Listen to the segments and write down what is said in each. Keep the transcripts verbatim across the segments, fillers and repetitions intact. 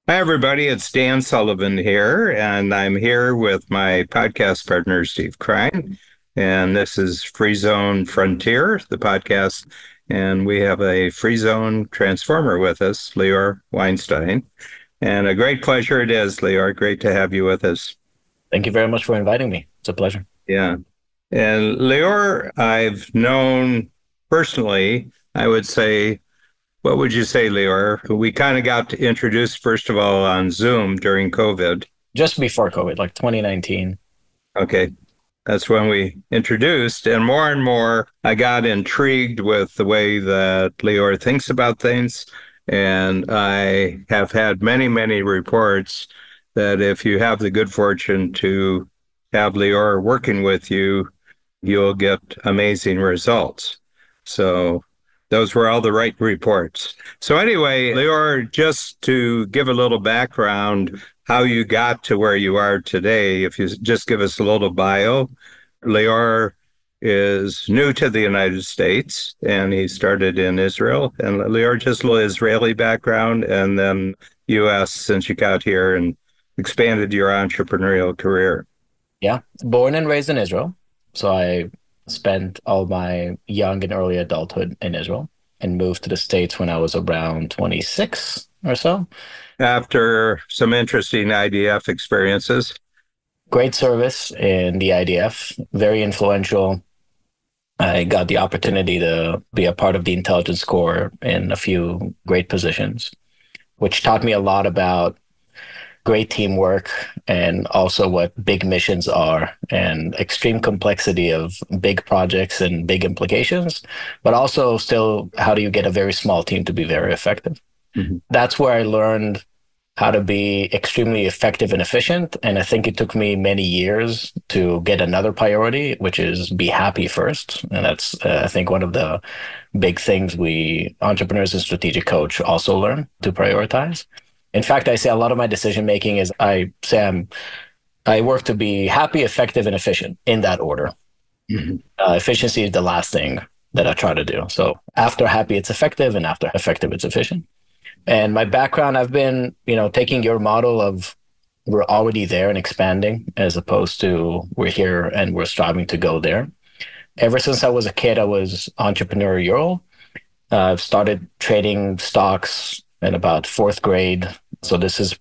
Hi, everybody. It's Dan Sullivan here, and I'm here with my podcast partner, Steve Krein. And this is Free Zone Frontier, the podcast. And we have a Free Zone Transformer with us, Lior Weinstein. And a great pleasure it is, Lior. Great to have you with us. Thank you very much for inviting me. It's a pleasure. Yeah. And Lior, I've known personally, I would say, what would you say, Lior? We kind of got introduced, first of all, on Zoom during COVID. Just before COVID, like twenty nineteen. Okay. That's when we introduced. And more and more, I got intrigued with the way that Lior thinks about things. And I have had many, many reports that if you have the good fortune to have Lior working with you, you'll get amazing results. So those were all the right reports. So anyway, Lior, just to give a little background, how you got to where you are today, if you just give us a little bio. Lior is new to the United States, and he started in Israel. And Lior, just a little Israeli background, and then U S since you got here and expanded your entrepreneurial career. Yeah, born and raised in Israel. So I spent all my young and early adulthood in Israel and moved to the States when I was around twenty-six or so. After some interesting I D F experiences. Great service in the I D F, very influential. I got the opportunity to be a part of the intelligence corps in a few great positions, which taught me a lot about great teamwork and also what big missions are and extreme complexity of big projects and big implications, but also still how do you get a very small team to be very effective? Mm-hmm. That's where I learned how to be extremely effective and efficient. And I think it took me many years to get another priority, which is be happy first. And that's, uh, I think, one of the big things we entrepreneurs and strategic coach also learn to prioritize. In fact, I say a lot of my decision making is I say I'm, I work to be happy, effective, and efficient in that order. Mm-hmm. Uh, efficiency is the last thing that I try to do. So after happy, it's effective, and after effective, it's efficient. And my background, I've been, you know, taking your model of we're already there and expanding as opposed to we're here and we're striving to go there. Ever since I was a kid, I was entrepreneurial. Uh, I've started trading stocks in about fourth grade. So this is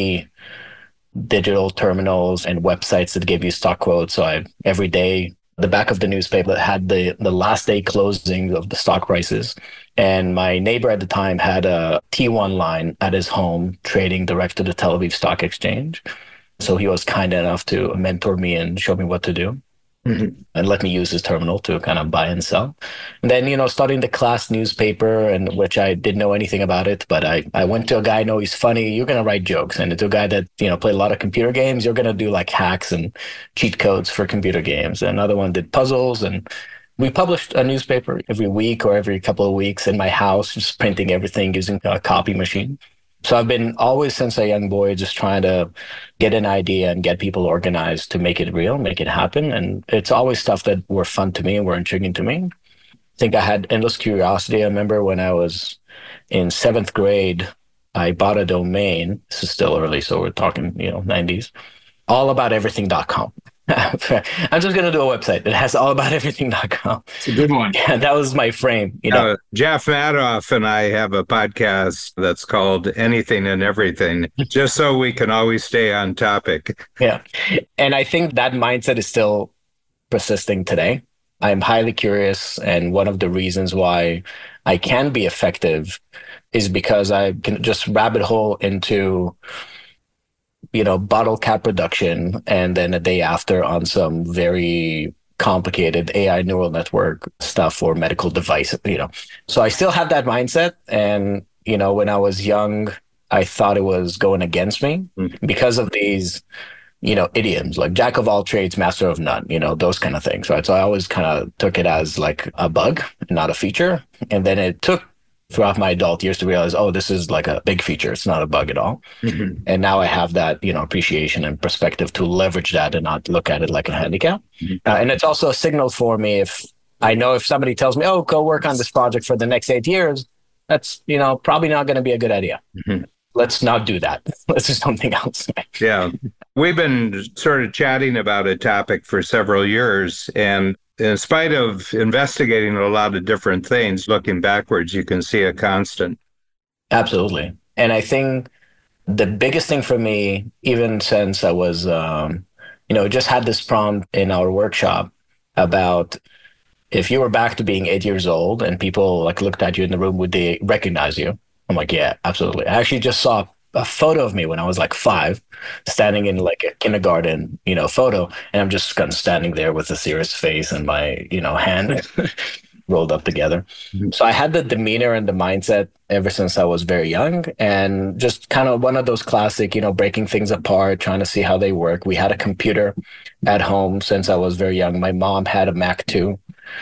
pre-digital terminals and websites that give you stock quotes. So I every day, the back of the newspaper had the, the last day closing of the stock prices. And my neighbor at the time had a T one line at his home trading direct to the Tel Aviv Stock Exchange. So he was kind enough to mentor me and show me what to do. Mm-hmm. And let me use his terminal to kind of buy and sell. And then, you know, starting the class newspaper, and which I didn't know anything about it, but I, I went to a guy, I know he's funny, you're going to write jokes. And to a guy that, you know, played a lot of computer games, you're going to do like hacks and cheat codes for computer games. And another one did puzzles. And we published a newspaper every week or every couple of weeks in my house, just printing everything using a copy machine. So I've been always since a young boy just trying to get an idea and get people organized to make it real, make it happen. And it's always stuff that were fun to me and were intriguing to me. I think I had endless curiosity. I remember when I was in seventh grade, I bought a domain. This is still early, so we're talking, you know, nineties, all about everything dot com. I'm just going to do a website that has all about everything dot com. It's a good one. Yeah, that was my frame. You know, uh, Jeff Madoff and I have a podcast that's called Anything and Everything, just so we can always stay on topic. Yeah. And I think that mindset is still persisting today. I'm highly curious. And one of the reasons why I can be effective is because I can just rabbit hole into you know, bottle cap production, and then a day after on some very complicated A I neural network stuff for medical devices, you know. So I still have that mindset. And, you know, when I was young, I thought it was going against me mm-hmm. because of these, you know, idioms like jack of all trades, master of none, you know, those kind of things, right? So I always kind of took it as like a bug, not a feature. And then it took throughout my adult years to realize, oh, this is like a big feature. It's not a bug at all. Mm-hmm. And now I have that, you know, appreciation and perspective to leverage that and not look at it like a handicap. Mm-hmm. Uh, and it's also a signal for me if I know if somebody tells me, oh, go work on this project for the next eight years, that's, you know, probably not going to be a good idea. Mm-hmm. let's not do that. Let's do something else. Yeah. We've been sort of chatting about a topic for several years. And in spite of investigating a lot of different things, looking backwards, you can see a constant. Absolutely. And I think the biggest thing for me, even since I was, um, you know, just had this prompt in our workshop about if you were back to being eight years old and people like looked at you in the room, would they recognize you? I'm like, yeah, absolutely. I actually just saw a photo of me when I was like five, standing in like a kindergarten, you know, photo. And I'm just kind of standing there with a serious face and my, you know, hand rolled up together. Mm-hmm. So I had the demeanor and the mindset ever since I was very young, and just kind of one of those classic, you know, breaking things apart, trying to see how they work. We had a computer at home since I was very young. My mom had a Mac too.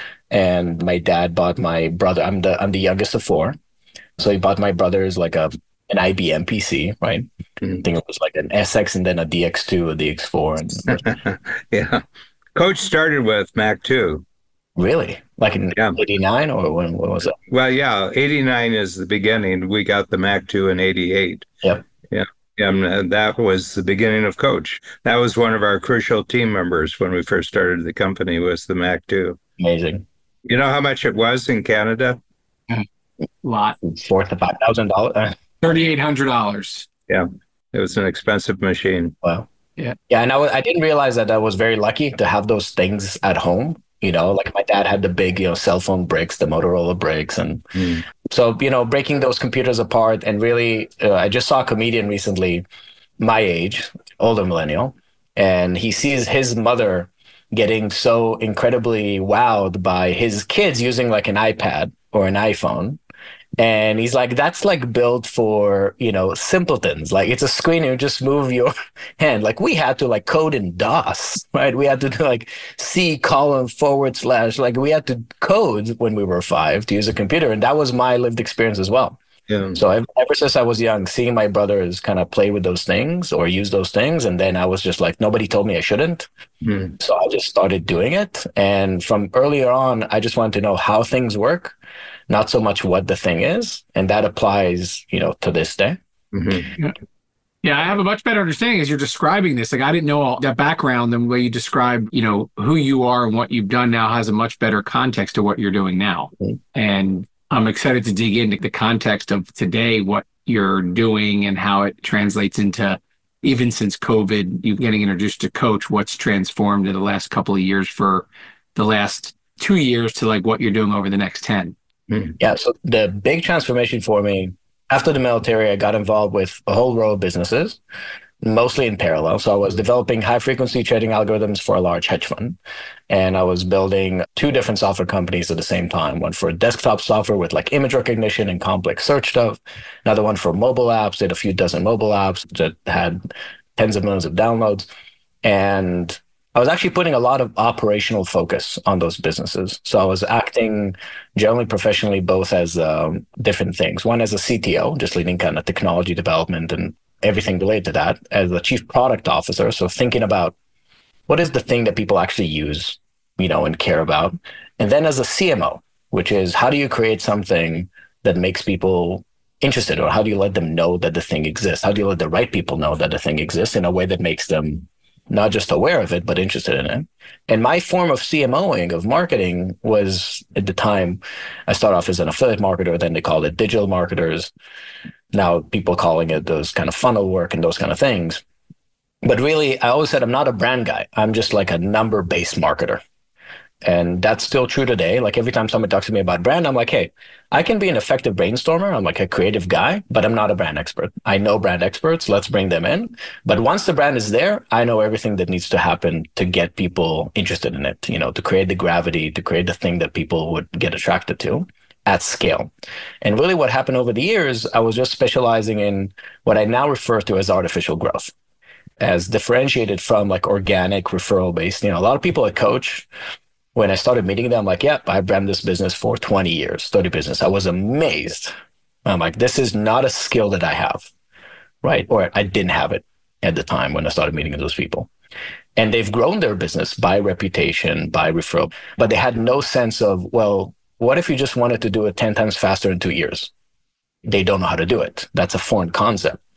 And my dad bought my brother, I'm the, I'm the youngest of four. So he bought my brothers like a an I B M P C, right? Mm-hmm. I think it was like an S X and then a D X two, a D X four. And yeah. Coach started with Mac two. Really? Like in yeah. eighty-nine or when, when was it? Well, yeah, eighty-nine is the beginning. We got the Mac two in eighty-eight. Yep. Yeah. And that was the beginning of Coach. That was one of our crucial team members when we first started the company, was the Mac two. Amazing. You know how much it was in Canada? A lot. Four to five thousand dollars. Thirty-eight hundred dollars. Yeah, it was an expensive machine. Wow. Yeah. Yeah, and I, w- I didn't realize that I was very lucky to have those things at home. You know, like my dad had the big, you know, cell phone bricks, the Motorola bricks, and mm. so you know, breaking those computers apart. And really, uh, I just saw a comedian recently, my age, older millennial, and he sees his mother getting so incredibly wowed by his kids using like an iPad or an iPhone. And he's like, that's like built for, you know, simpletons. Like it's a screen, you just move your hand. Like we had to like code in DOS, right? We had to do like C colon forward slash, like we had to code when we were five to use a computer. And that was my lived experience as well. Yeah. So I've, ever since I was young, seeing my brothers kind of play with those things or use those things. And then I was just like, nobody told me I shouldn't. Mm. So I just started doing it. And from earlier on, I just wanted to know how things work, not so much what the thing is. And that applies, you know, to this day. Mm-hmm. Yeah. Yeah, I have a much better understanding as you're describing this. Like I didn't know all that background, and the way you describe, you know, who you are and what you've done now has a much better context to what you're doing now. Mm-hmm. And I'm excited to dig into the context of today, what you're doing and how it translates into, even since COVID, you getting introduced to Coach, what's transformed in the last couple of years for the last two years to like what you're doing over the next ten. Mm-hmm. Yeah. So the big transformation for me after the military, I got involved with a whole row of businesses, mostly in parallel. So I was developing high frequency trading algorithms for a large hedge fund. And I was building two different software companies at the same time. One for desktop software with like image recognition and complex search stuff. Another one for mobile apps, did a few dozen mobile apps that had tens of millions of downloads. And I was actually putting a lot of operational focus on those businesses. So I was acting generally professionally, both as um, different things. One as a C T O, just leading kind of technology development and everything related to that, as a chief product officer. So thinking about what is the thing that people actually use, you know, and care about. And then as a C M O, which is how do you create something that makes people interested, or how do you let them know that the thing exists? How do you let the right people know that the thing exists in a way that makes them not just aware of it, but interested in it? And my form of CMOing, of marketing, was at the time, I started off as an affiliate marketer, then they called it digital marketers. Now people calling it those kind of funnel work and those kind of things. But really, I always said I'm not a brand guy. I'm just like a number-based marketer. And that's still true today. Like every time somebody talks to me about brand, I'm like, hey, I can be an effective brainstormer. I'm like a creative guy, but I'm not a brand expert. I know brand experts. Let's bring them in. But once the brand is there, I know everything that needs to happen to get people interested in it, you know, to create the gravity, to create the thing that people would get attracted to at scale. And really what happened over the years, I was just specializing in what I now refer to as artificial growth, as differentiated from like organic referral based. You know, a lot of people at Coach, when I started meeting them, I'm like, yep, I've ran this business for twenty years, thirty business. I was amazed. I'm like, this is not a skill that I have, right? Or I didn't have it at the time when I started meeting those people. And they've grown their business by reputation, by referral, but they had no sense of, well, what if you just wanted to do it ten times faster in two years? They don't know how to do it. That's a foreign concept.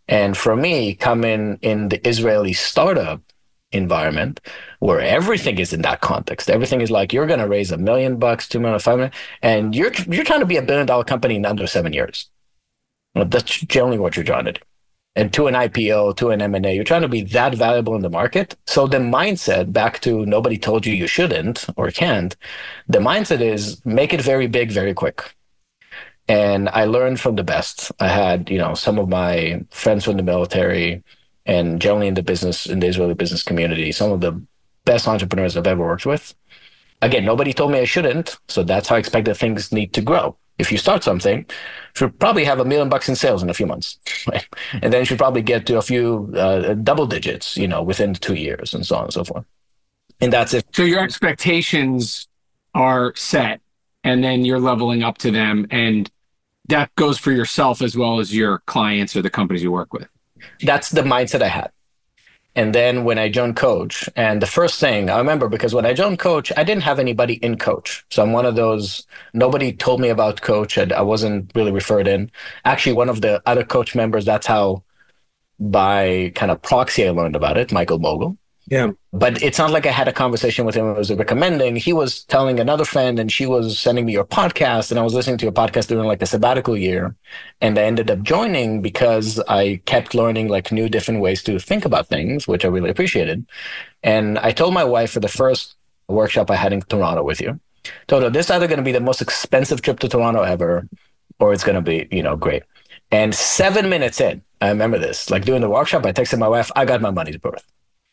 And for me, coming in the Israeli startup environment where everything is in that context, everything is like you're going to raise a million bucks, two million, five million, and you're you're trying to be a billion dollar company in under seven years. Well, that's generally what you're trying to do. And to an I P O, to an M and A, you're trying to be that valuable in the market. So the mindset, back to nobody told you you shouldn't or can't, the mindset is make it very big, very quick. And I learned from the best. I had, you know, some of my friends from the military and generally in the business, in the Israeli business community, some of the best entrepreneurs I've ever worked with. Again, nobody told me I shouldn't. So that's how I expect that things need to grow. If you start something, you should probably have a million bucks in sales in a few months, right? And then you should probably get to a few uh, double digits, you know, within two years and so on and so forth. And that's it. So your expectations are set and then you're leveling up to them. And that goes for yourself as well as your clients or the companies you work with. That's the mindset I had. And then when I joined Coach, and the first thing I remember, because when I joined Coach, I didn't have anybody in Coach. So I'm one of those, nobody told me about Coach. I, I wasn't really referred in. Actually, one of the other Coach members, that's how by kind of proxy I learned about it, Michael Mogul. Yeah. But it's not like I had a conversation with him. I was recommending. He was telling another friend, and she was sending me your podcast, and I was listening to your podcast during like a sabbatical year. And I ended up joining because I kept learning like new different ways to think about things, which I really appreciated. And I told my wife for the first workshop I had in Toronto with you, told her this is either going to be the most expensive trip to Toronto ever, or it's going to be, you know, great. And seven minutes in, I remember this, like doing the workshop, I texted my wife, I got my money's worth.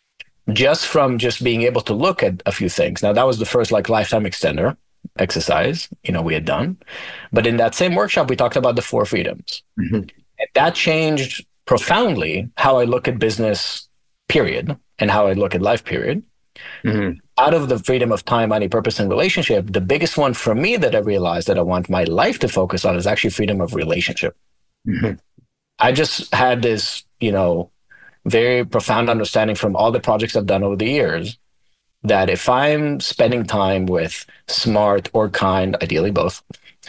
Just from just being able to look at a few things. Now, that was the first like lifetime extender exercise, you know, we had done. But in that same workshop, we talked about the four freedoms. Mm-hmm. And that changed profoundly how I look at business, period, and how I look at life, period. Mm-hmm. Out of the freedom of time, money, purpose, and relationship, the biggest one for me that I realized that I want my life to focus on is actually freedom of relationship. Mm-hmm. I just had this, you know, very profound understanding from all the projects I've done over the years that if I'm spending time with smart or kind, ideally both,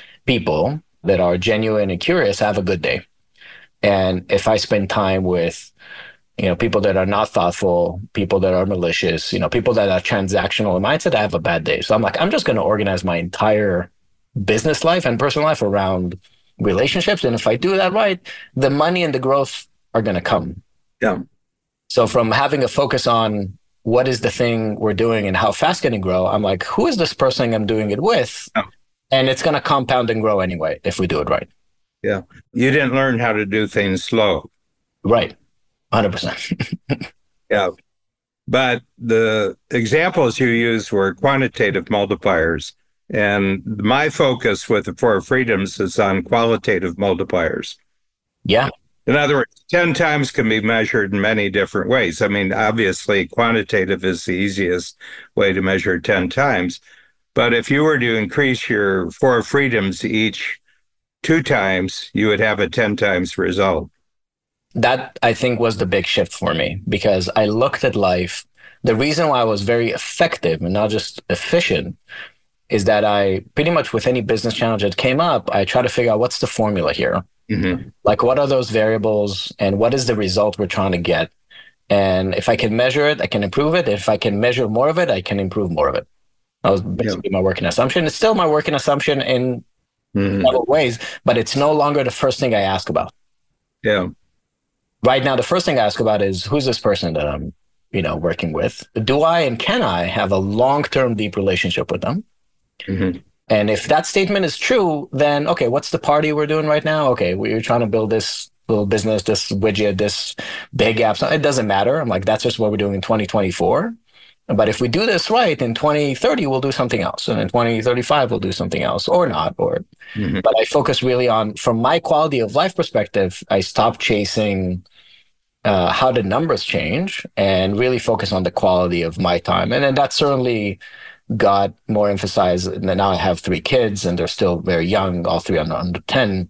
people that are genuine and curious, I have a good day. And if I spend time with, you know, people that are not thoughtful, people that are malicious, you know, people that are transactional in mindset, I have a bad day. So I'm like, I'm just going to organize my entire business life and personal life around relationships. And if I do that right, the money and the growth are going to come. Yeah. So from having a focus on what is the thing we're doing and how fast can it grow, I'm like, who is this person I'm doing it with? Oh. And it's going to compound and grow anyway if we do it right. Yeah. You didn't learn how to do things slow. Right. one hundred percent. Yeah. But the examples you used were quantitative multipliers. And my focus with the Four Freedoms is on qualitative multipliers. Yeah. In other words, ten times can be measured in many different ways. I mean, obviously, quantitative is the easiest way to measure ten times. But if you were to increase your four freedoms each two times, you would have a ten times result. That, I think, was the big shift for me because I looked at life. The reason why I was very effective and not just efficient is that I pretty much with any business challenge that came up, I try to figure out what's the formula here. Mm-hmm. Like, what are those variables and what is the result we're trying to get? And if I can measure it, I can improve it. If I can measure more of it, I can improve more of it. That was basically yeah. my working assumption. It's still my working assumption in mm-hmm. several ways, but it's no longer the first thing I ask about. Yeah. Right now, the first thing I ask about is who's this person that I'm, you know, working with? Do I and can I have a long-term, deep relationship with them? Mm-hmm. And if that statement is true, then, okay, what's the party we're doing right now? Okay, we're trying to build this little business, this widget, this big app. It doesn't matter. I'm like, that's just what we're doing in twenty twenty-four. But if we do this right, in twenty thirty, we'll do something else. And in twenty thirty-five, we'll do something else or not. Or, mm-hmm. But I focus really on, from my quality of life perspective, I stopped chasing uh, how the numbers change and really focus on the quality of my time. And then that certainly got more emphasized. And now I have three kids and they're still very young, all three are under ten.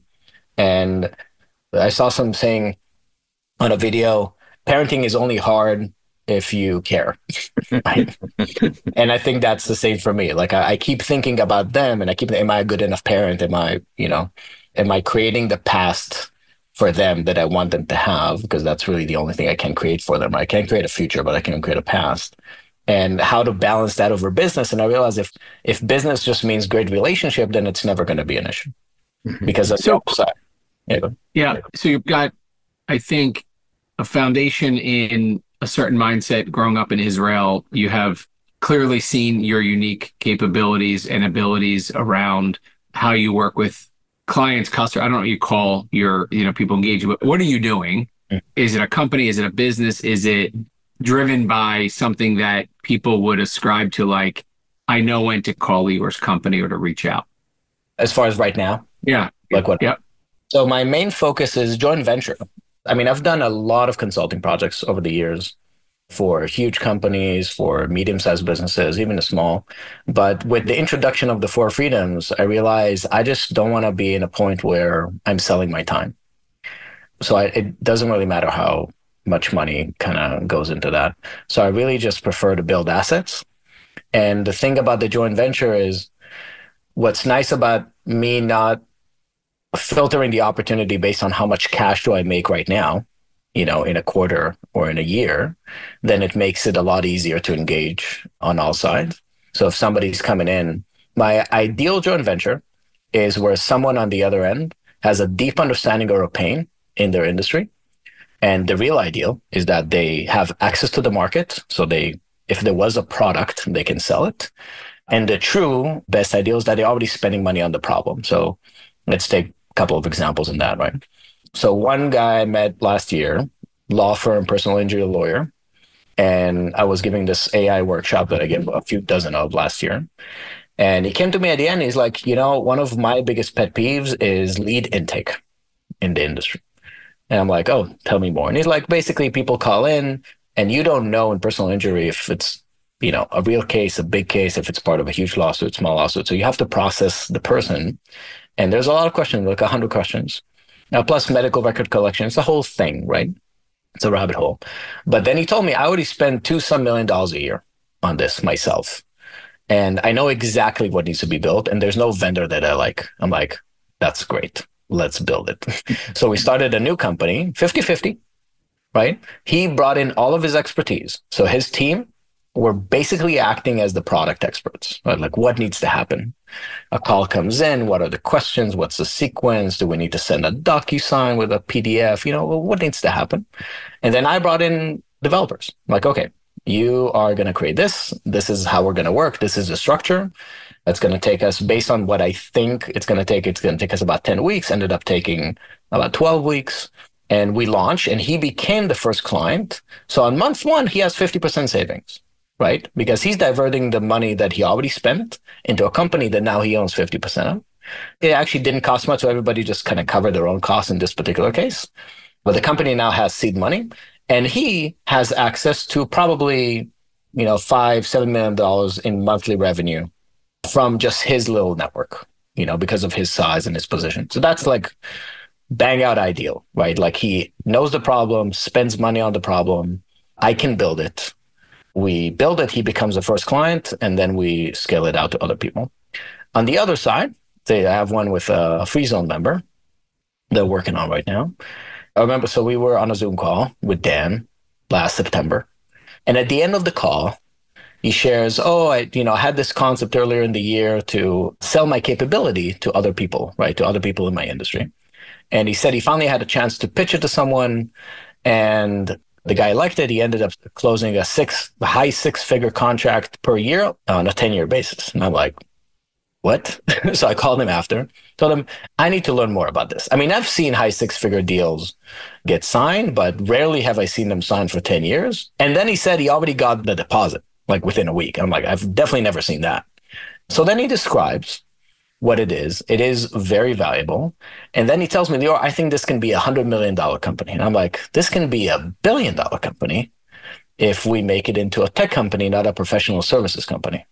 And I saw some saying on a video, parenting is only hard if you care. Right? And I think that's the same for me. Like I, I keep thinking about them and I keep, am I a good enough parent? Am I, you know, am I creating the past for them that I want them to have, because that's really the only thing I can create for them. I can't create a future, but I can create a past. And how to balance that over business. And I realized if if business just means great relationship, then it's never going to be an issue, because that's so, the opposite. Yeah. yeah. So you've got, I think, a foundation in a certain mindset growing up in Israel. You have clearly seen your unique capabilities and abilities around how you work with clients, customers. I don't know what you call your, you know, people engage you, but what are you doing? Mm. Is it a company? Is it a business? Is it driven by something that people would ascribe to, like, I know when to call Lior's company or to reach out? As far as right now? Yeah. Like what? Yeah. So my main focus is joint venture. I mean, I've done a lot of consulting projects over the years for huge companies, for medium-sized businesses, even the small. But with the introduction of the Four Freedoms, I realized I just don't want to be in a point where I'm selling my time. So I, it doesn't really matter how much money kind of goes into that. So I really just prefer to build assets. And the thing about the joint venture is, what's nice about me not filtering the opportunity based on how much cash do I make right now, you know, in a quarter or in a year, then it makes it a lot easier to engage on all sides. So if somebody's coming in, my ideal joint venture is where someone on the other end has a deep understanding or a pain in their industry. And the real ideal is that they have access to the market. So they, if there was a product, they can sell it. And the true best ideal is that they're already spending money on the problem. So let's take a couple of examples in that, right? So one guy I met last year, law firm, personal injury lawyer. And I was giving this A I workshop that I gave a few dozen of last year. And he came to me at the end. He's like, you know, one of my biggest pet peeves is lead intake in the industry. And I'm like, oh, tell me more. And he's like, basically, people call in and you don't know in personal injury if it's, you know, a real case, a big case, if it's part of a huge lawsuit, small lawsuit. So you have to process the person. And there's a lot of questions, like one hundred questions. Now, plus medical record collection. It's a whole thing, right? It's a rabbit hole. But then he told me I already spend two some million dollars a year on this myself. And I know exactly what needs to be built. And there's no vendor that I like. I'm like, that's great. Let's build it. So we started a new company, fifty-fifty, right? He brought in all of his expertise. So his team were basically acting as the product experts, right? Like, what needs to happen? A call comes in. What are the questions? What's the sequence? Do we need to send a DocuSign with a P D F? You know, what needs to happen? And then I brought in developers. I'm like, okay, you are going to create this. This is how we're going to work. This is the structure. That's going to take us, based on what I think it's going to take, it's going to take us about ten weeks, ended up taking about twelve weeks. And we launched, and he became the first client. So on month one, he has fifty percent savings, right? Because he's diverting the money that he already spent into a company that now he owns fifty percent of. It actually didn't cost much, so everybody just kind of covered their own costs in this particular case. But the company now has seed money, and he has access to probably, you know, five, seven million dollars in monthly revenue from just his little network, you know, because of his size and his position. So that's like bang out ideal, right? Like, he knows the problem, spends money on the problem. I can build it. We build it, he becomes the first client, and then we scale it out to other people. On the other side, they have one with a free zone member they're working on right now. I remember, so we were on a Zoom call with Dan last September. And at the end of the call, he shares, oh, I, you know, I had this concept earlier in the year to sell my capability to other people, right? To other people in my industry. And he said he finally had a chance to pitch it to someone, and the guy liked it. He ended up closing a six, a high six-figure contract per year on a ten-year basis. And I'm like, what? So I called him after, told him, I need to learn more about this. I mean, I've seen high six-figure deals get signed, but rarely have I seen them signed for ten years. And then he said he already got the deposit, like within a week. I'm like, I've definitely never seen that. So then he describes what it is. It is very valuable. And then he tells me, Lior, I think this can be a one hundred million dollars company. And I'm like, this can be a billion dollar company if we make it into a tech company, not a professional services company.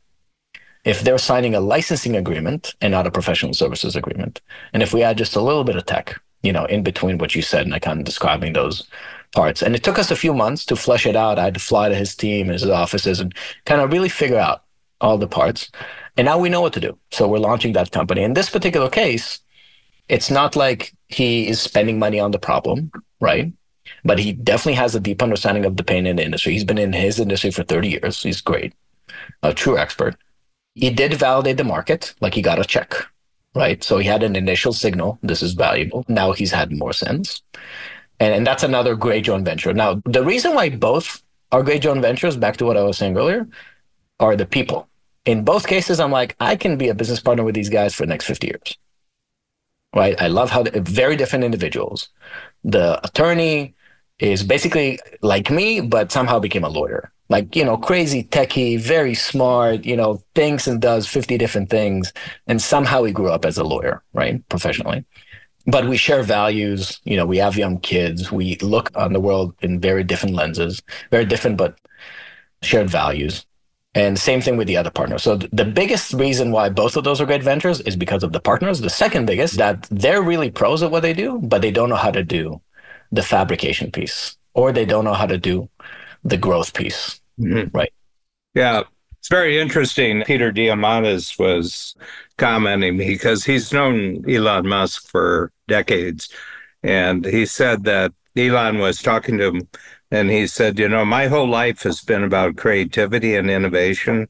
If they're signing a licensing agreement and not a professional services agreement. And if we add just a little bit of tech, you know, in between what you said and I kind of describing those parts. And it took us a few months to flesh it out. I had to fly to his team, his offices, and kind of really figure out all the parts. And now we know what to do. So we're launching that company. In this particular case, It's not like he is spending money on the problem, right? But he definitely has a deep understanding of the pain in the industry. He's been in his industry for thirty years. He's great, a true expert. He did validate the market, like he got a check, right? So he had an initial signal, this is valuable. Now he's had more sense. And, and that's another great joint venture. Now, the reason why both are great joint ventures, back to what I was saying earlier, are the people. In both cases, I'm like, I can be a business partner with these guys for the next fifty years, right? I love how they're very different individuals. The attorney is basically like me, but somehow became a lawyer. Like, you know, crazy techie, very smart, you know, thinks and does fifty different things. And somehow he grew up as a lawyer, right? Professionally. But we share values. You know, we have young kids. We look on the world in very different lenses, very different, but shared values. And same thing with the other partners. So th- the biggest reason why both of those are great ventures is because of the partners. The second biggest, that they're really pros at what they do, but they don't know how to do the fabrication piece, or they don't know how to do the growth piece, mm-hmm. right? Yeah, it's very interesting. Peter Diamandis was commenting because he's known Elon Musk for decades. And he said that Elon was talking to him and he said, you know, my whole life has been about creativity and innovation.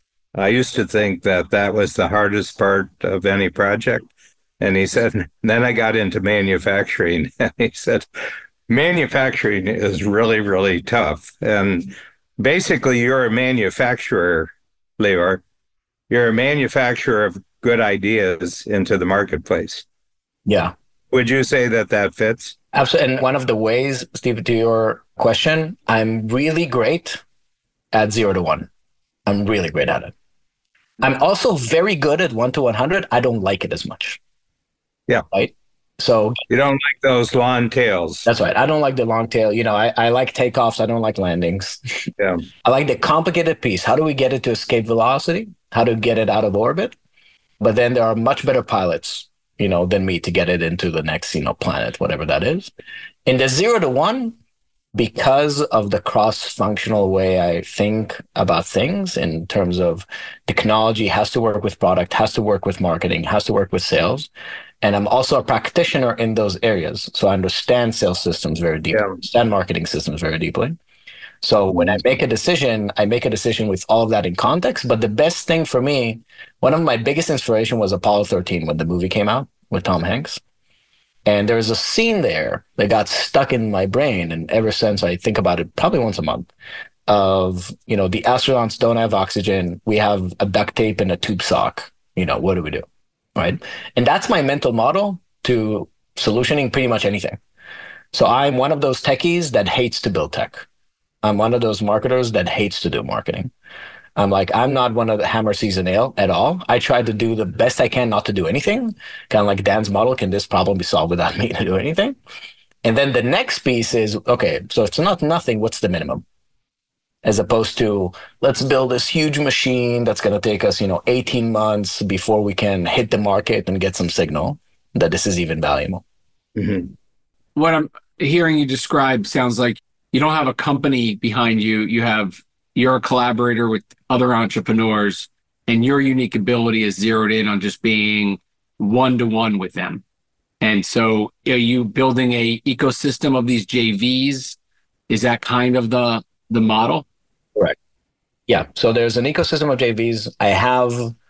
I used to think that that was the hardest part of any project. And he said, then I got into manufacturing. And he said, manufacturing is really, really tough. And basically, you're a manufacturer, Lior. You're a manufacturer of good ideas into the marketplace. Yeah. Would you say that that fits? Absolutely. And one of the ways, Steve, to your question, I'm really great at zero to one. I'm really great at it. I'm also very good at one to one hundred. I don't like it as much. Yeah. Right. So you don't like those long tails. That's right. I don't like the long tail. You know, I, I like takeoffs. I don't like landings. Yeah. I like the complicated piece. How do we get it to escape velocity? How to get it out of orbit? But then there are much better pilots, you know, than me to get it into the next, you know, planet, whatever that is. In the zero to one, because of the cross-functional way I think about things in terms of technology has to work with product, has to work with marketing, has to work with sales. And I'm also a practitioner in those areas. So I understand sales systems very deeply, yeah. understand marketing systems very deeply. So when I make a decision, I make a decision with all of that in context. But the best thing for me, one of my biggest inspiration was Apollo thirteen when the movie came out with Tom Hanks. And there's a scene there that got stuck in my brain. And ever since I think about it probably once a month of, you know, the astronauts don't have oxygen. We have a duct tape and a tube sock. You know, what do we do? Right. And that's my mental model to solutioning pretty much anything. So I'm one of those techies that hates to build tech. I'm one of those marketers that hates to do marketing. I'm like, I'm not one of the hammer seize a nail at all. I try to do the best I can not to do anything. Kind of like Dan's model, can this problem be solved without me to do anything? And then the next piece is, okay, so it's not nothing, what's the minimum? As opposed to, let's build this huge machine that's going to take us, you know, eighteen months before we can hit the market and get some signal that this is even valuable. Mm-hmm. What I'm hearing you describe sounds like you don't have a company behind you. You have, you're a collaborator with other entrepreneurs, and your unique ability is zeroed in on just being one-to-one with them. And so are you building a ecosystem of these J Vs? Is that kind of the the model? Correct. Yeah. So there's an ecosystem of J Vs. I have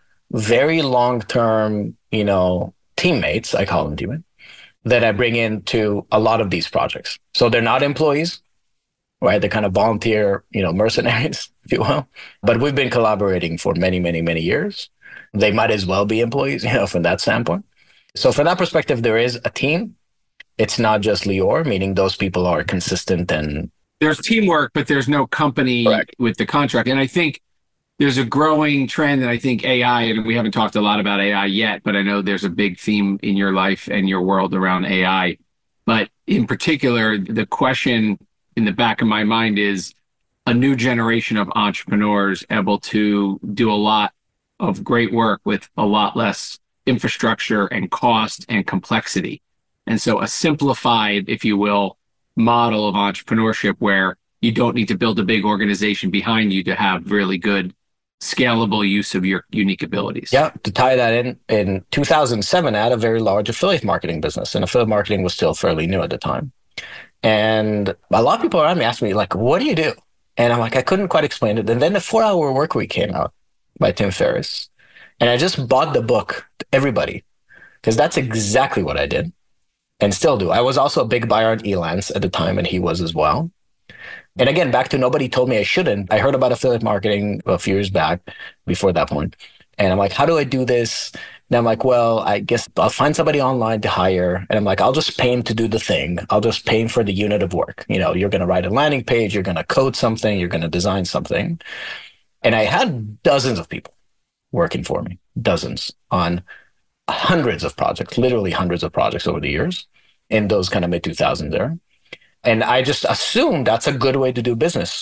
very long-term, you know, teammates, I call them teammates, that I bring into a lot of these projects. So they're not employees, right? They're kind of volunteer, you know, mercenaries, if you will. But we've been collaborating for many, many, many years. They might as well be employees, you know, from that standpoint. So from that perspective, there is a team. It's not just Lior, meaning those people are consistent and there's teamwork, but there's no company Correct. With the contract. And I think there's a growing trend, and I think A I, and we haven't talked a lot about A I yet, but I know there's a big theme in your life and your world around A I. But in particular, the question in the back of my mind is a new generation of entrepreneurs able to do a lot of great work with a lot less infrastructure and cost and complexity. And so a simplified, if you will, model of entrepreneurship where you don't need to build a big organization behind you to have really good scalable use of your unique abilities. Yeah, to tie that in, in two thousand seven, I had a very large affiliate marketing business, and affiliate marketing was still fairly new at the time. And a lot of people around me asked me, like, what do you do? And I'm like, I couldn't quite explain it. And then the four-hour Work Week came out by Tim Ferriss. And I just bought the book to everybody, because that's exactly what I did and still do. I was also a big buyer on Elance at the time, and he was as well. And again, back to nobody told me I shouldn't. I heard about affiliate marketing a few years back before that point. And I'm like, how do I do this? And I'm like, well, I guess I'll find somebody online to hire. And I'm like, I'll just pay him to do the thing. I'll just pay him for the unit of work. You know, you're going to write a landing page, you're going to code something, you're going to design something. And I had dozens of people working for me, dozens on hundreds of projects, literally hundreds of projects over the years in those kind of mid two thousands there. And I just assumed that's a good way to do business.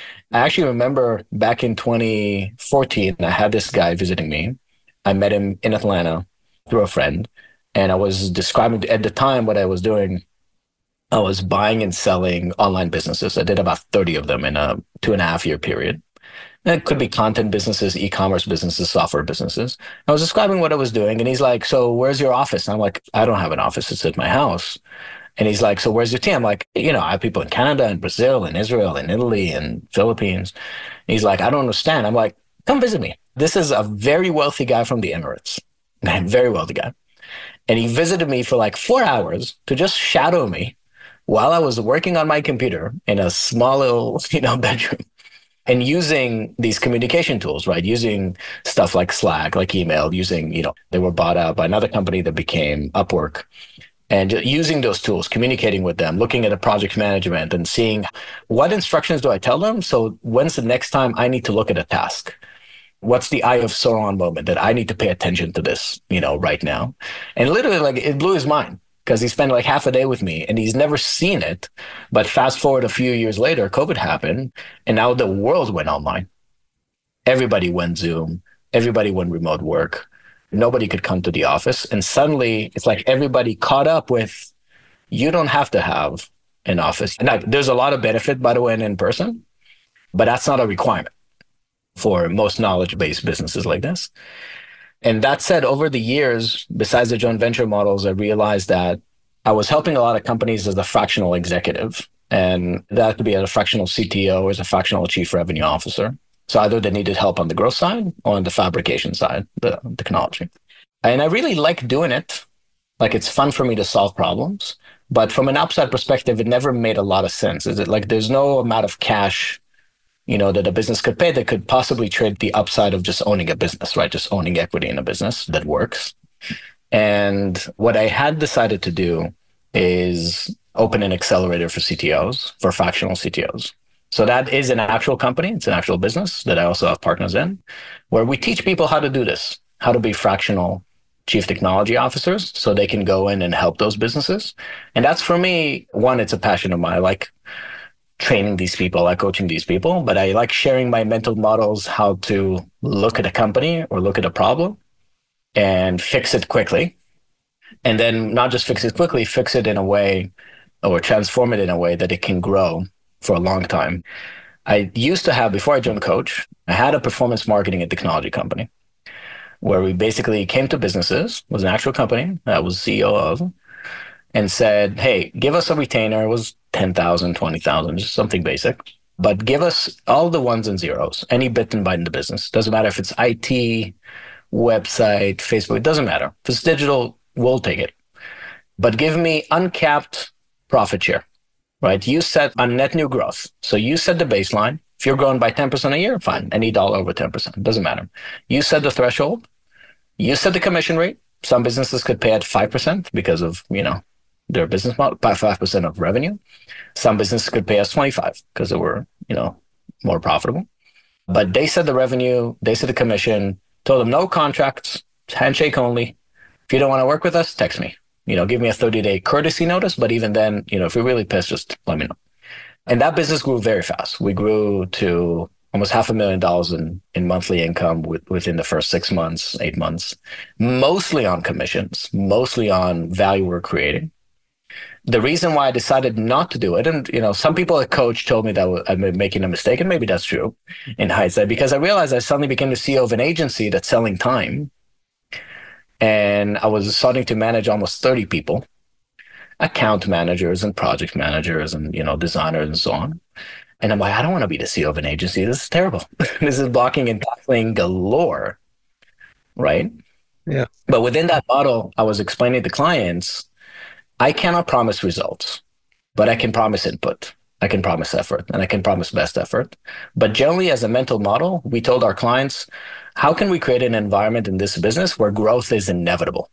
I actually remember back in twenty fourteen, I had this guy visiting me. I met him in Atlanta through a friend. And I was describing at the time what I was doing. I was buying and selling online businesses. I did about thirty of them in a two and a half year period. And it could be content businesses, e-commerce businesses, software businesses. I was describing what I was doing. And he's like, so where's your office? And I'm like, I don't have an office. It's at my house. And he's like, so where's your team? I'm like, you know, I have people in Canada and Brazil and Israel and Italy and Philippines. And he's like, I don't understand. I'm like, come visit me. This is a very wealthy guy from the Emirates, a very wealthy guy. And he visited me for like four hours to just shadow me while I was working on my computer in a small little, you know, bedroom and using these communication tools, right? Using stuff like Slack, like email, using, you know, they were bought out by another company that became Upwork. And using those tools, communicating with them, looking at the project management and seeing what instructions do I tell them? So when's the next time I need to look at a task? What's the eye of Sauron moment that I need to pay attention to this, you know, right now? And literally, like, it blew his mind because he spent like half a day with me and he's never seen it. But fast forward a few years later, COVID happened and now the world went online. Everybody went Zoom. Everybody went remote work. Nobody could come to the office. And suddenly it's like everybody caught up with, you don't have to have an office. And I, there's a lot of benefit, by the way, in in-person, but that's not a requirement for most knowledge-based businesses like this. And that said, over the years, besides the joint venture models, I realized that I was helping a lot of companies as a fractional executive. And that could be as a fractional C T O or as a fractional chief revenue officer. So either they needed help on the growth side or on the fabrication side, the technology. And I really like doing it. Like, it's fun for me to solve problems. But from an outside perspective, it never made a lot of sense. Is it like there's no amount of cash, you know, that a business could pay that could possibly trade the upside of just owning a business, right? Just owning equity in a business that works. And what I had decided to do is open an accelerator for C T Os, for fractional C T Os. So that is an actual company. It's an actual business that I also have partners in, where we teach people how to do this, how to be fractional chief technology officers so they can go in and help those businesses. And that's, for me, one, it's a passion of mine. I like training these people, I like coaching these people, but I like sharing my mental models, how to look at a company or look at a problem and fix it quickly. And then not just fix it quickly, fix it in a way or transform it in a way that it can grow for a long time. I used to have, before I joined Coach, I had a performance marketing and technology company where we basically came to businesses, was an actual company that I was C E O of, and said, hey, give us a retainer. It was ten thousand, twenty thousand, just something basic. But give us all the ones and zeros, any bit and byte in the business. Doesn't matter if it's I T, website, Facebook, it doesn't matter. If it's digital, we'll take it. But give me uncapped profit share. Right? You set on net new growth. So you set the baseline. If you're growing by ten percent a year, fine. Any dollar over ten percent, doesn't matter. You set the threshold. You set the commission rate. Some businesses could pay at five percent because of, you know, their business model, by five percent of revenue. Some businesses could pay us twenty-five because they were, you know, more profitable. But they set the revenue, they set the commission, told them no contracts, handshake only. If you don't want to work with us, text me. You know, give me a thirty-day courtesy notice, but even then, you know, if you're really pissed, just let me know. And that business grew very fast. We grew to almost half a million dollars in, in monthly income with, within the first six months, eight months, mostly on commissions, mostly on value we're creating. The reason why I decided not to do it, and you know, some people at Coach told me that I'm making a mistake, and maybe that's true in hindsight, because I realized I suddenly became the C E O of an agency that's selling time, and I was starting to manage almost thirty people, account managers and project managers, and you know, designers and so on. And I'm like, I don't want to be the C E O of an agency. This is terrible. This is blocking and tackling galore, right? Yeah. But within that model, I was explaining to clients, I cannot promise results, but I can promise input. I can promise effort, and I can promise best effort. But generally, as a mental model, we told our clients, how can we create an environment in this business where growth is inevitable?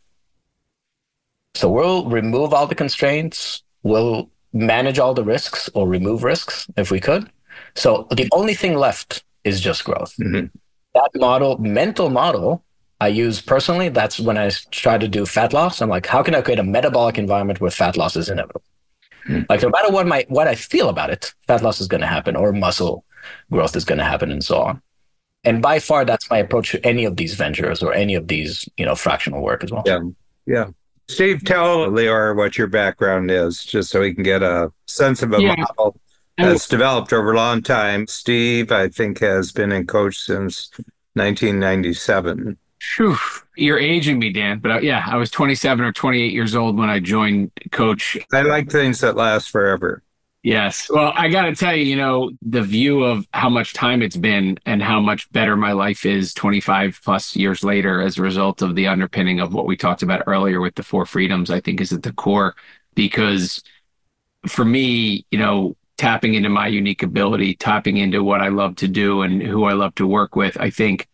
So we'll remove all the constraints. We'll manage all the risks or remove risks if we could. So the only thing left is just growth. Mm-hmm. That model, mental model, I use personally. That's when I try to do fat loss. I'm like, how can I create a metabolic environment where fat loss is inevitable? Mm-hmm. Like no matter what my what I feel about it, fat loss is going to happen, or muscle growth is going to happen, and so on. And by far, that's my approach to any of these ventures or any of these, you know, fractional work as well. Yeah, yeah. Steve, tell Lior what your background is, just so we can get a sense of a yeah. model that's developed over a long time. Steve, I think, has been in Coach since nineteen ninety-seven. Whew. You're aging me, Dan. But uh, yeah, I was twenty-seven or twenty-eight years old when I joined Coach. I like things that last forever. Yes. Well, I got to tell you, you know, the view of how much time it's been and how much better my life is twenty-five plus years later as a result of the underpinning of what we talked about earlier with the four freedoms, I think is at the core. Because for me, you know, tapping into my unique ability, tapping into what I love to do and who I love to work with, I think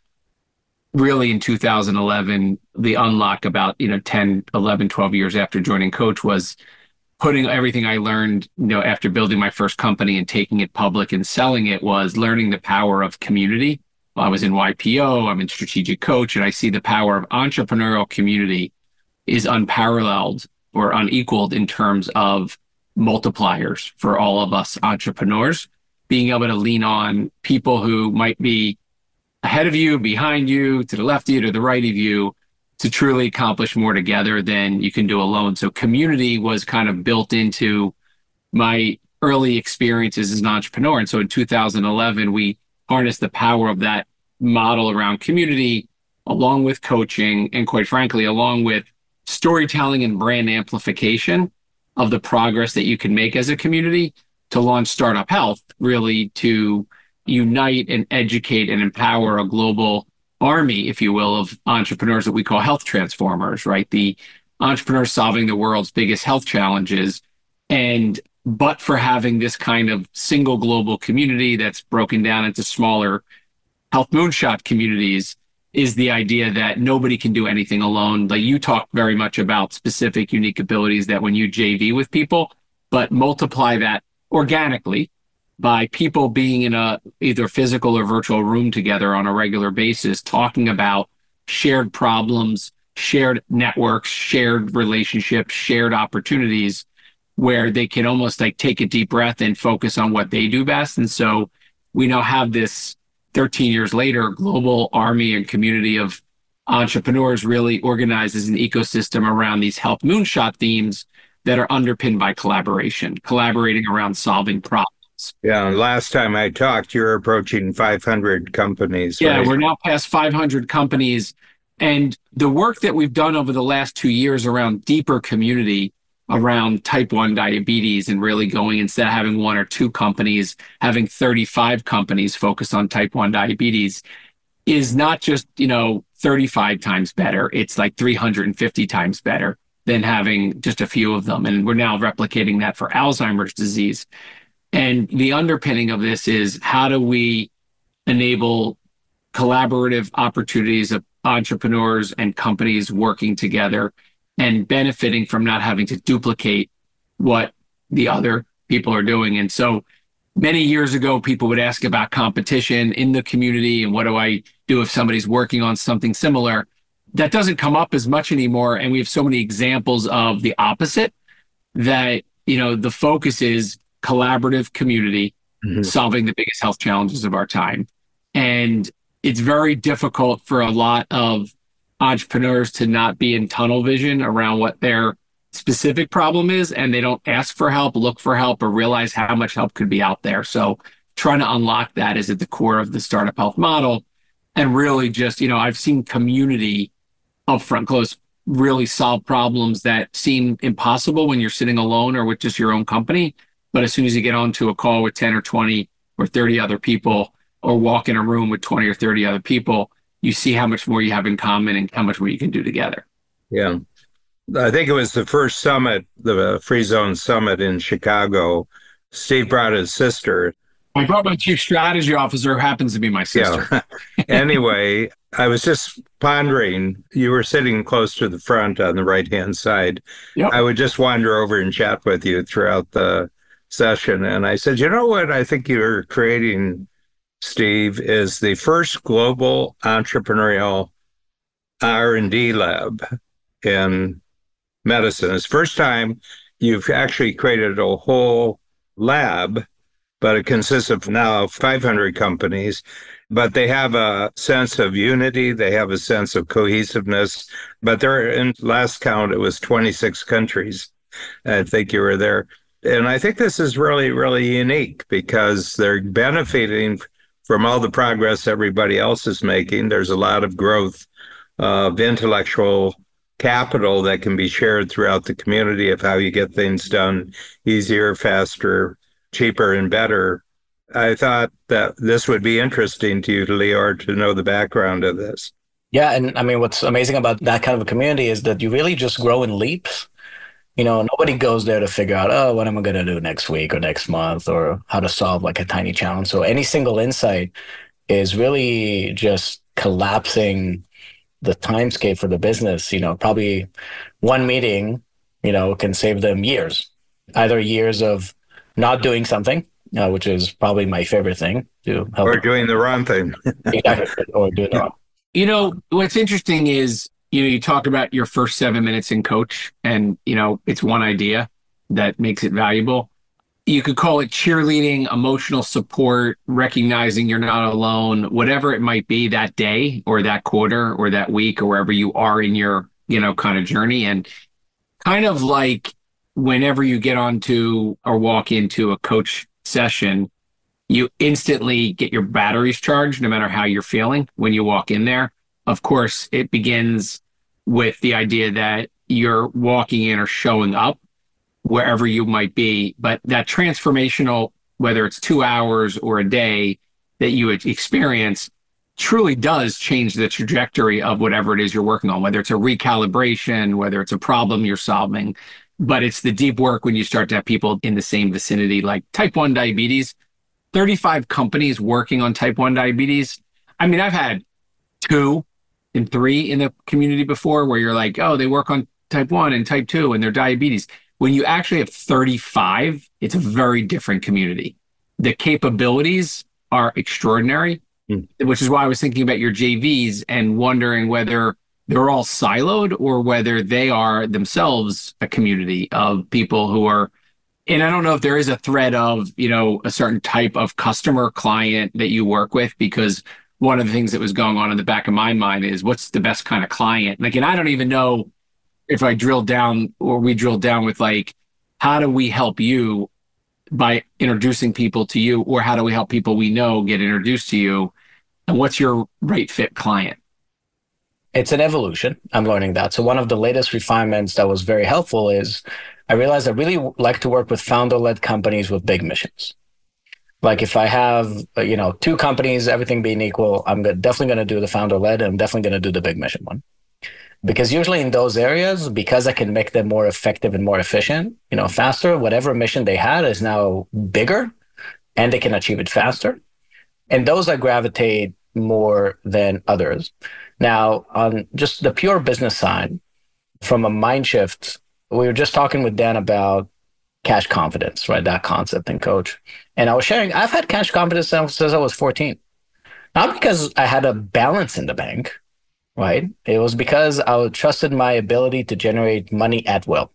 really in two thousand eleven, the unlock about, you know, ten, eleven, twelve years after joining Coach was putting everything I learned, you know, after building my first company and taking it public and selling it, was learning the power of community. I was in Y P O, I'm in Strategic Coach, and I see the power of entrepreneurial community is unparalleled or unequaled in terms of multipliers for all of us entrepreneurs, being able to lean on people who might be ahead of you, behind you, to the left of you, to the right of you, to truly accomplish more together than you can do alone. So community was kind of built into my early experiences as an entrepreneur. And so in two thousand eleven, we harnessed the power of that model around community, along with coaching, and quite frankly, along with storytelling and brand amplification of the progress that you can make as a community, to launch Startup Health, really to unite and educate and empower a global army, if you will, of entrepreneurs that we call health transformers, right? The entrepreneurs solving the world's biggest health challenges. And but for having this kind of single global community that's broken down into smaller health moonshot communities, is the idea that nobody can do anything alone. Like you talk very much about specific unique abilities that when you J V with people, but multiply that organically by people being in a either physical or virtual room together on a regular basis, talking about shared problems, shared networks, shared relationships, shared opportunities, where they can almost like take a deep breath and focus on what they do best. And so we now have this thirteen years later, global army and community of entrepreneurs really organized as an ecosystem around these health moonshot themes that are underpinned by collaboration, collaborating around solving problems. Yeah, last time I talked, you're approaching five hundred companies. Yeah, right? We're now past five hundred companies. And the work that we've done over the last two years around deeper community around type one diabetes, and really going, instead of having one or two companies, having thirty-five companies focused on type one diabetes, is not just, you know, thirty-five times better. It's like three hundred fifty times better than having just a few of them. And we're now replicating that for Alzheimer's disease. And the underpinning of this is, how do we enable collaborative opportunities of entrepreneurs and companies working together and benefiting from not having to duplicate what the other people are doing. And so many years ago, people would ask about competition in the community and what do I do if somebody's working on something similar. That doesn't come up as much anymore. And we have so many examples of the opposite, that, you know, the focus is collaborative community, mm-hmm. solving the biggest health challenges of our time. And it's very difficult for a lot of entrepreneurs to not be in tunnel vision around what their specific problem is, and they don't ask for help, look for help, or realize how much help could be out there. So trying to unlock that is at the core of the Startup Health model. And really just, you know, I've seen community upfront close really solve problems that seem impossible when you're sitting alone or with just your own company. But as soon as you get onto a call with ten or twenty or thirty other people, or walk in a room with twenty or thirty other people, you see how much more you have in common and how much more you can do together. Yeah. I think it was the first summit, the Free Zone Summit in Chicago. Steve brought his sister. I brought my chief strategy officer, who happens to be my sister. Yeah. Anyway, I was just pondering, you were sitting close to the front on the right-hand side. Yep. I would just wander over and chat with you throughout the session. And I said, you know what I think you're creating, Steve, is the first global entrepreneurial R and D lab in medicine. It's the first time you've actually created a whole lab, but it consists of now five hundred companies, but they have a sense of unity. They have a sense of cohesiveness, but they're in last count, it was twenty-six countries. I think you were there. And I think this is really, really unique because they're benefiting from all the progress everybody else is making. There's a lot of growth of intellectual capital that can be shared throughout the community of how you get things done easier, faster, cheaper, and better. I thought that this would be interesting to you, Lior, to know the background of this. Yeah, and I mean, what's amazing about that kind of a community is that you really just grow in leaps. You know, nobody goes there to figure out, oh, what am I going to do next week or next month, or how to solve like a tiny challenge. So any single insight is really just collapsing the timescape for the business. You know, probably one meeting, you know, can save them years, either years of not doing something, uh, which is probably my favorite thing to help. Or doing the wrong thing. Exactly, or doing the wrong. You know, what's interesting is, you know, you talk about your first seven minutes in coach, and, you know, it's one idea that makes it valuable. You could call it cheerleading, emotional support, recognizing you're not alone, whatever it might be that day or that quarter or that week or wherever you are in your, you know, kind of journey. And kind of like whenever you get onto or walk into a coach session, you instantly get your batteries charged no matter how you're feeling when you walk in there. Of course, it begins with the idea that you're walking in or showing up wherever you might be, but that transformational, whether it's two hours or a day that you experience, truly does change the trajectory of whatever it is you're working on, whether it's a recalibration, whether it's a problem you're solving. But it's the deep work when you start to have people in the same vicinity, like type one diabetes, thirty-five companies working on type one diabetes. I mean, I've had two and three in the community before where you're like, oh, they work on type one and type two and their diabetes. When you actually have thirty-five, it's a very different community. The capabilities are extraordinary, mm. which is why I was thinking about your J Vs and wondering whether they're all siloed or whether they are themselves a community of people who are, and I don't know if there is a thread of, you know, a certain type of customer client that you work with, because one of the things that was going on in the back of my mind is what's the best kind of client? Like, and I don't even know if I drill down or we drill down with like, how do we help you by introducing people to you, or how do we help people we know get introduced to you? And what's your right fit client? It's an evolution. I'm learning that. So one of the latest refinements that was very helpful is I realized I really like to work with founder-led companies with big missions. Like if I have, you know, two companies, everything being equal, I'm definitely going to do the founder-led, and I'm definitely going to do the big mission one. Because usually in those areas, because I can make them more effective and more efficient, you know, faster, whatever mission they had is now bigger and they can achieve it faster. And those I gravitate more than others. Now, on just the pure business side, from a mind shift, we were just talking with Dan about cash confidence, right? That concept in coach. And I was sharing, I've had cash confidence since I was fourteen. Not because I had a balance in the bank, right? It was because I trusted my ability to generate money at will.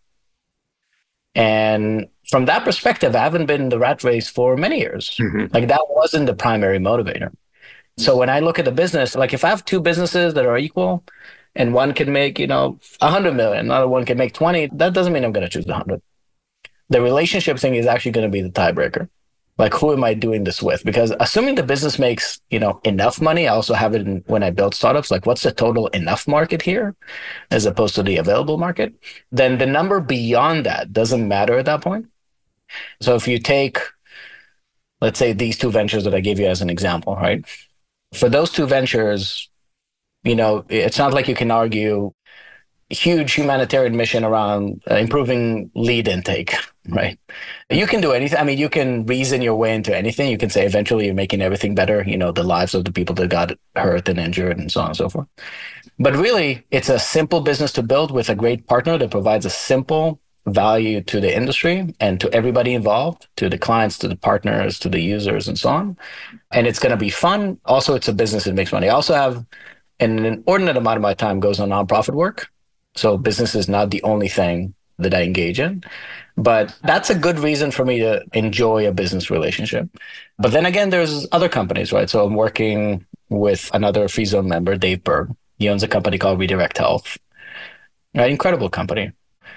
And from that perspective, I haven't been in the rat race for many years. Mm-hmm. Like that wasn't the primary motivator. So when I look at the business, like if I have two businesses that are equal and one can make, you know, a hundred million, another one can make twenty, that doesn't mean I'm going to choose the hundred. The relationship thing is actually going to be the tiebreaker. Like, who am I doing this with? Because assuming the business makes, you know, enough money, I also have it in, when I build startups, like what's the total enough market here as opposed to the available market? Then the number beyond that doesn't matter at that point. So if you take, let's say, these two ventures that I gave you as an example, right? For those two ventures, you know, it's not like you can argue huge humanitarian mission around uh, improving lead intake, right? You can do anything. I mean, you can reason your way into anything. You can say eventually you're making everything better, you know, the lives of the people that got hurt and injured and so on and so forth. But really, it's a simple business to build with a great partner that provides a simple value to the industry and to everybody involved, to the clients, to the partners, to the users, and so on. And it's going to be fun. Also, it's a business that makes money. I also have an inordinate amount of my time goes on nonprofit work. So business is not the only thing that I engage in, but that's a good reason for me to enjoy a business relationship. But then again, there's other companies, right? So I'm working with another Free Zone member, Dave Berg. He owns a company called Redirect Health, right? Incredible company.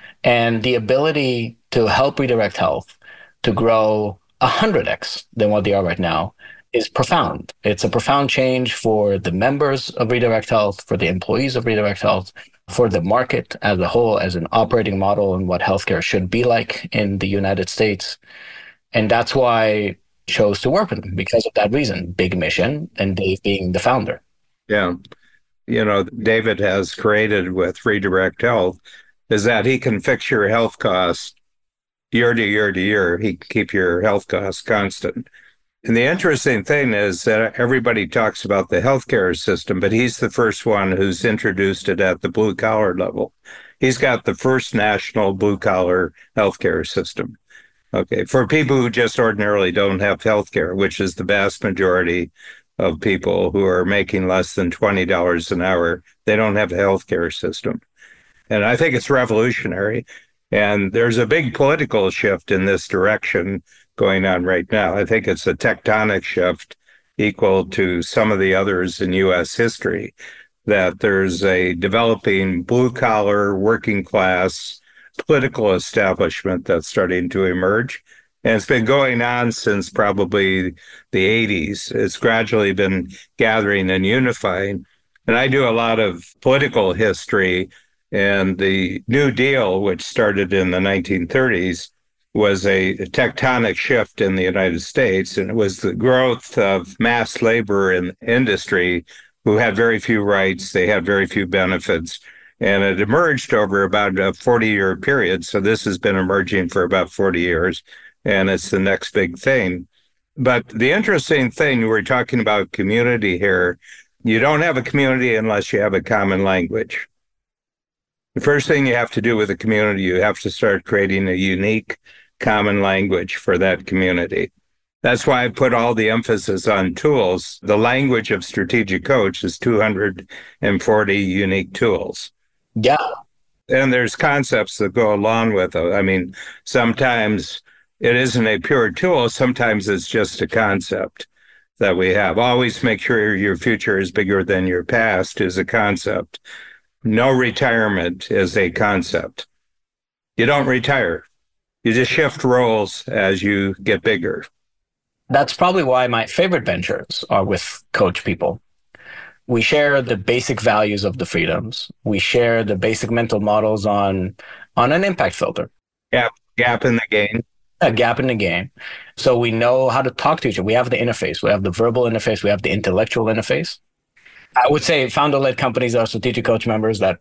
And the ability to help Redirect Health to grow one hundred x than what they are right now is profound. It's a profound change for the members of Redirect Health, for the employees of Redirect Health, for the market as a whole, as an operating model and what healthcare should be like in the United States. And that's why I chose to work with them, because of that reason, big mission, and Dave being the founder. Yeah. You know, David has created with Redirect Health is that he can fix your health costs year to year to year. He can keep your health costs constant. And the interesting thing is that everybody talks about the healthcare system, but he's the first one who's introduced it at the blue collar level. He's got the first national blue collar healthcare system. Okay, for people who just ordinarily don't have healthcare, which is the vast majority of people who are making less than twenty dollars an hour, they don't have a healthcare system. And I think it's revolutionary. And there's a big political shift in this direction going on right now. I think it's a tectonic shift equal to some of the others in U S history, that there's a developing blue-collar, working-class political establishment that's starting to emerge. And it's been going on since probably the eighties. It's gradually been gathering and unifying. And I do a lot of political history, and the New Deal, which started in the nineteen thirties, was a tectonic shift in the United States, and it was the growth of mass labor in industry who had very few rights, they had very few benefits, and it emerged over about a forty-year period. So this has been emerging for about forty years, and it's the next big thing. But the interesting thing, we're talking about community here, you don't have a community unless you have a common language. The first thing you have to do with a community, you have to start creating a unique common language for that community. That's why I put all the emphasis on tools. The language of Strategic Coach is two hundred forty unique tools. Yeah. And there's concepts that go along with it. I mean, sometimes it isn't a pure tool. Sometimes it's just a concept that we have. Always make sure your future is bigger than your past is a concept. No retirement is a concept. You don't retire. You just shift roles as you get bigger. That's probably why my favorite ventures are with coach people. We share the basic values of the freedoms. We share the basic mental models on, on an impact filter. Gap, gap in the game. A gap in the game. So we know how to talk to each other. We have the interface. We have the verbal interface. We have the intellectual interface. I would say founder-led companies are Strategic Coach members that...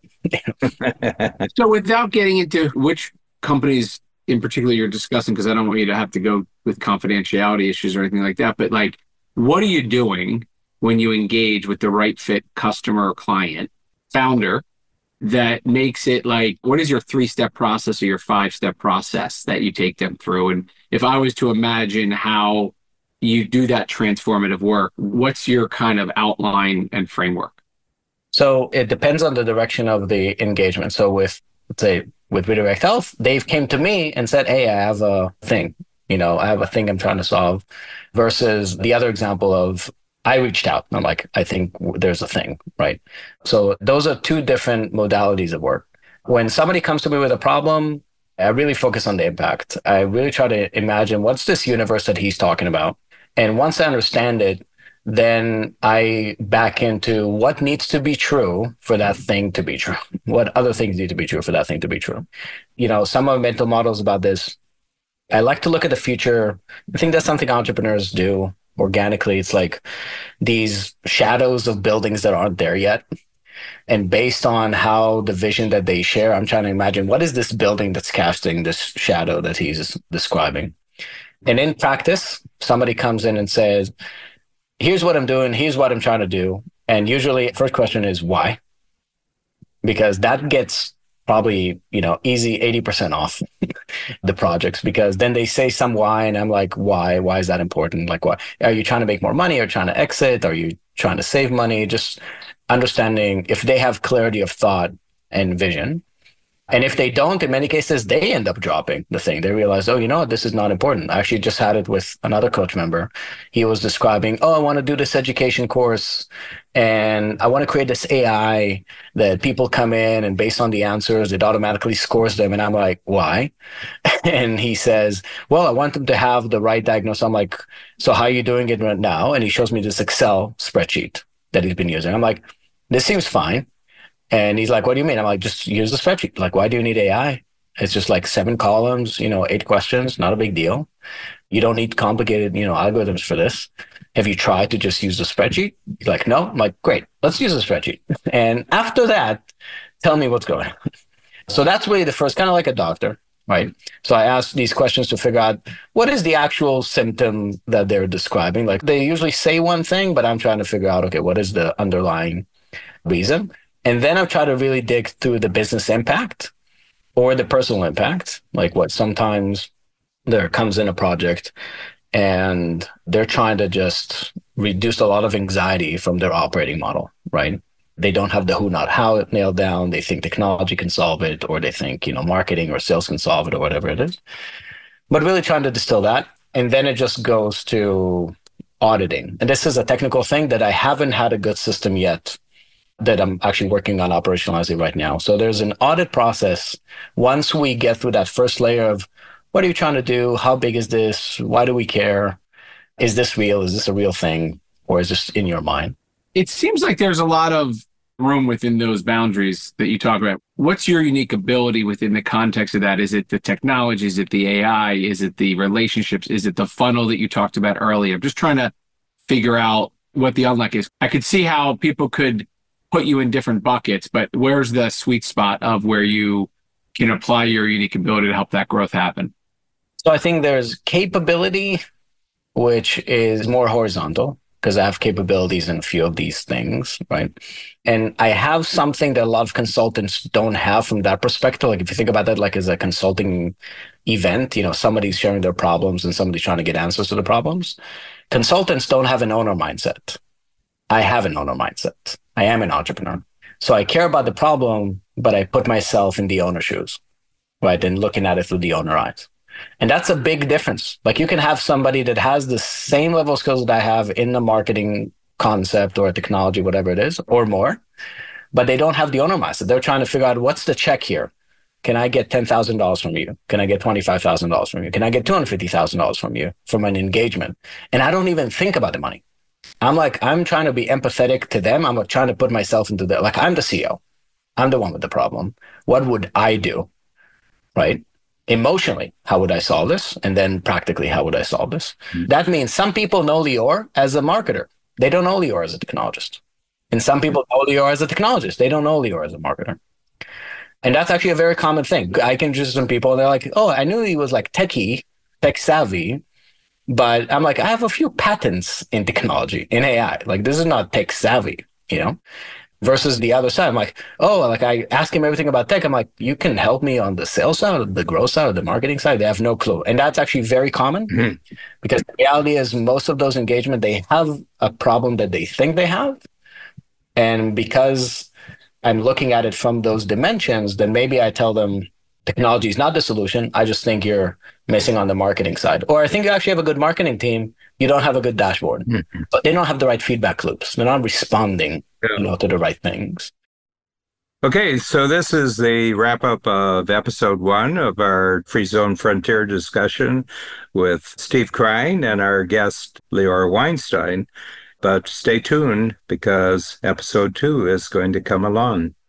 So without getting into which companies in particular you're discussing, because I don't want you to have to go with confidentiality issues or anything like that, but like, what are you doing when you engage with the right fit customer or client, founder, that makes it like, what is your three-step process or your five-step process that you take them through? And if I was to imagine how you do that transformative work, what's your kind of outline and framework? So it depends on the direction of the engagement. So with, let's say, with Redirect Health, Dave came to me and said, hey, I have a thing, you know, I have a thing I'm trying to solve, versus the other example of I reached out. I'm like, I think there's a thing, right? So those are two different modalities of work. When somebody comes to me with a problem, I really focus on the impact. I really try to imagine what's this universe that he's talking about. And once I understand it, then I back into what needs to be true for that thing to be true. What other things need to be true for that thing to be true? You know, some of mental models about this, I like to look at the future. I think that's something entrepreneurs do organically. It's like these shadows of buildings that aren't there yet. And based on how the vision that they share, I'm trying to imagine what is this building that's casting this shadow that he's describing. And in practice, somebody comes in and says, here's what I'm doing, here's what I'm trying to do. And usually first question is why? Because that gets probably, you know, easy eighty percent off the projects, because then they say some why and I'm like, why? Why is that important? Like, why? Are you trying to make more money? Are you trying to exit? Are you trying to save money? Just understanding if they have clarity of thought and vision. And if they don't, in many cases, they end up dropping the thing. They realize, oh, you know what, this is not important. I actually just had it with another coach member. He was describing, oh, I want to do this education course and I want to create this A I that people come in and based on the answers, it automatically scores them. And I'm like, why? And he says, well, I want them to have the right diagnosis. I'm like, so how are you doing it right now? And he shows me this Excel spreadsheet that he's been using. I'm like, this seems fine. And he's like, what do you mean? I'm like, just use the spreadsheet. Like, why do you need A I? It's just like seven columns, you know, eight questions, not a big deal. You don't need complicated, you know, algorithms for this. Have you tried to just use the spreadsheet? He's like, no. I'm like, great, let's use the spreadsheet. And after that, tell me what's going on. So that's really the first, kind of like a doctor, right? So I ask these questions to figure out what is the actual symptom that they're describing. Like they usually say one thing, but I'm trying to figure out, okay, what is the underlying reason? And then I try to really dig through the business impact or the personal impact. Like what sometimes there comes in a project and they're trying to just reduce a lot of anxiety from their operating model, right? They don't have the who, not how nailed down. They think technology can solve it, or they think, you know, marketing or sales can solve it or whatever it is. But really trying to distill that. And then it just goes to auditing. And this is a technical thing that I haven't had a good system yet that I'm actually working on operationalizing right now. So there's an audit process. Once we get through that first layer of what are you trying to do? How big is this? Why do we care? Is this real? Is this a real thing? Or is this in your mind? It seems like there's a lot of room within those boundaries that you talk about. What's your unique ability within the context of that? Is it the technology? Is it the A I? Is it the relationships? Is it the funnel that you talked about earlier? I'm just trying to figure out what the unlock is. I could see how people could put you in different buckets, but where's the sweet spot of where you can apply your unique ability to help that growth happen? So I think there's capability, which is more horizontal, because I have capabilities in a few of these things, right? And I have something that a lot of consultants don't have from that perspective. Like if you think about that, like as a consulting event, you know, somebody's sharing their problems and somebody's trying to get answers to the problems. Consultants don't have an owner mindset. I have an owner mindset. I am an entrepreneur. So I care about the problem, but I put myself in the owner shoes, right? And looking at it through the owner eyes. And that's a big difference. Like you can have somebody that has the same level of skills that I have in the marketing concept or technology, whatever it is, or more, but they don't have the owner mindset. They're trying to figure out what's the check here. Can I get ten thousand dollars from you? Can I get twenty-five thousand dollars from you? Can I get two hundred fifty thousand dollars from you from an engagement? And I don't even think about the money. I'm like, I'm trying to be empathetic to them. I'm trying to put myself into the, like, I'm the C E O. I'm the one with the problem. What would I do? Right? Emotionally, how would I solve this? And then practically, how would I solve this? Mm-hmm. That means some people know Lior as a marketer. They don't know Lior as a technologist. And some people know Lior as a technologist. They don't know Lior as a marketer. And that's actually a very common thing. I can just some people, and they're like, oh, I knew he was like techie, tech savvy. But I'm like, I have a few patents in technology, in A I. Like, this is not tech savvy, you know, versus the other side. I'm like, oh, like I ask him everything about tech. I'm like, you can help me on the sales side, the growth side, the marketing side. They have no clue. And that's actually very common mm-hmm. because the reality is most of those engagements, they have a problem that they think they have. And because I'm looking at it from those dimensions, then maybe I tell them technology is not the solution. I just think you're missing on the marketing side. Or I think you actually have a good marketing team, you don't have a good dashboard. Mm-hmm. But they don't have the right feedback loops. They're not responding yeah. you know, to the right things. Okay, so this is the wrap-up of episode one of our Free Zone Frontier discussion with Steve Krein and our guest, Lior Weinstein. But stay tuned because episode two is going to come along.